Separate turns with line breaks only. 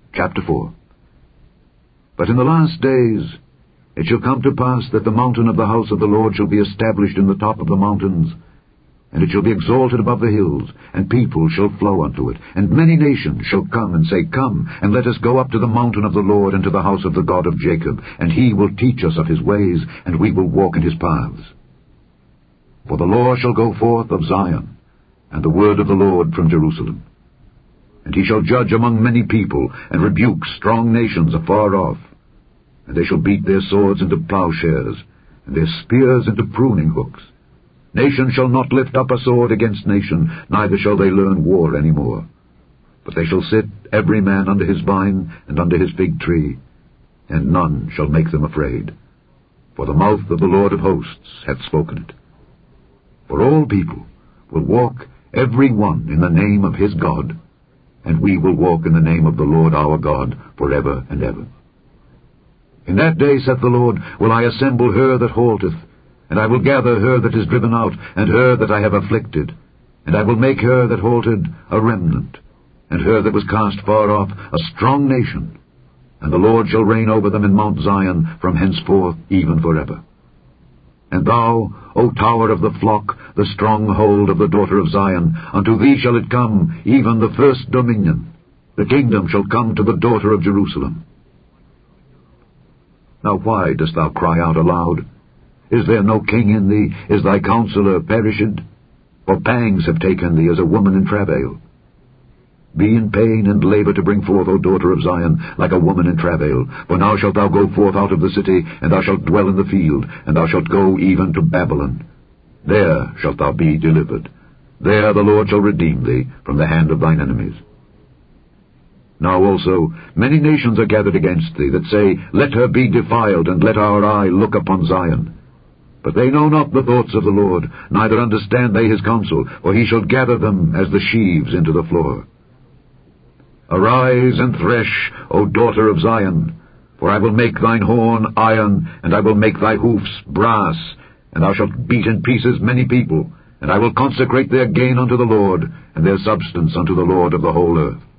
Chapter 4. But in the last days it shall come to pass that the mountain of the house of the Lord shall be established in the top of the mountains, and it shall be exalted above the hills, and people shall flow unto it. And many nations shall come and say, Come, and let us go up to the mountain of the Lord, and to the house of the God of Jacob, and he will teach us of his ways, and we will walk in his paths. For the law shall go forth of Zion, and the word of the Lord from Jerusalem. And he shall judge among many people, and rebuke strong nations afar off. And they shall beat their swords into plowshares, and their spears into pruning hooks. Nation shall not lift up a sword against nation, neither shall they learn war any more. But they shall sit every man under his vine and under his fig tree, and none shall make them afraid. For the mouth of the Lord of hosts hath spoken it. For all people will walk every one in the name of his God, and we will walk in the name of the Lord our God forever and ever. In that day, saith the Lord, will I assemble her that halteth, and I will gather her that is driven out, and her that I have afflicted, and I will make her that halted a remnant, and her that was cast far off a strong nation, and the Lord shall reign over them in Mount Zion from henceforth even forever. And thou, O tower of the flock, the stronghold of the daughter of Zion, unto thee shall it come, even the first dominion. The kingdom shall come to the daughter of Jerusalem. Now why dost thou cry out aloud? Is there no king in thee? Is thy counselor perished? For pangs have taken thee as a woman in travail. Be in pain and labor to bring forth, O daughter of Zion, like a woman in travail. For now shalt thou go forth out of the city, and thou shalt dwell in the field, and thou shalt go even to Babylon. There shalt thou be delivered. There the Lord shall redeem thee from the hand of thine enemies. Now also many nations are gathered against thee, that say, Let her be defiled, and let our eye look upon Zion. But they know not the thoughts of the Lord, neither understand they his counsel, for he shall gather them as the sheaves into the floor. Arise and thresh, O daughter of Zion, for I will make thine horn iron, and I will make thy hoofs brass, and thou shalt beat in pieces many people, and I will consecrate their gain unto the Lord, and their substance unto the Lord of the whole earth.